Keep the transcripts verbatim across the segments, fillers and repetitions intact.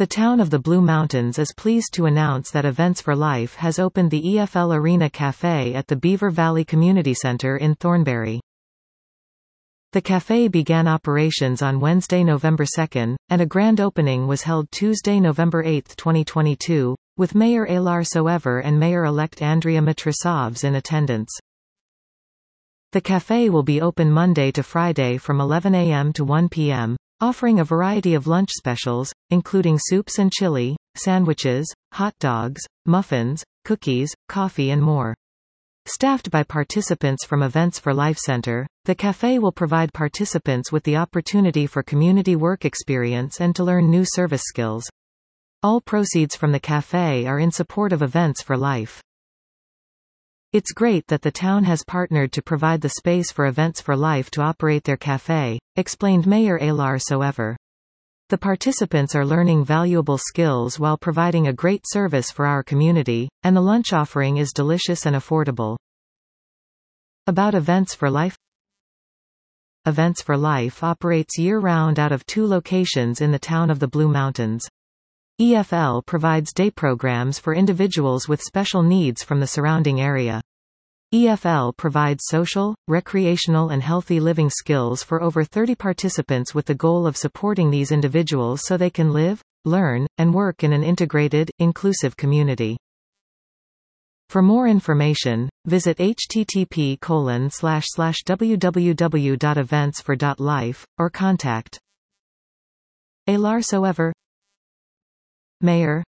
The town of the Blue Mountains is pleased to announce that Events for Life has opened the E F L Arena Café at the Beaver Valley Community Center in Thornberry. The café began operations on Wednesday, November second, and a grand opening was held Tuesday, November eighth, twenty twenty-two, with Mayor Aylar Soever and Mayor-elect Andrea Matrosovs in attendance. The café will be open Monday to Friday from eleven a m to one p m, offering a variety of lunch specials, including soups and chili, sandwiches, hot dogs, muffins, cookies, coffee and more. Staffed by participants from Events for Life Center, the café will provide participants with the opportunity for community work experience and to learn new service skills. All proceeds from the café are in support of Events for Life. It's great that the town has partnered to provide the space for Events for Life to operate their café, explained Mayor Aylar Soever. The participants are learning valuable skills while providing a great service for our community, and the lunch offering is delicious and affordable. About Events for Life. Events for Life operates year-round out of two locations in the town of the Blue Mountains. E F L provides day programs for individuals with special needs from the surrounding area. E F L provides social, recreational and healthy living skills for over thirty participants with the goal of supporting these individuals so they can live, learn, and work in an integrated, inclusive community. For more information, visit h t t p colon slash slash w w w dot events for dot life, or contact Aylar Soever, Mayor,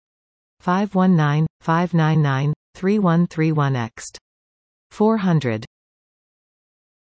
five one nine, five nine nine, three one three one, X four hundred.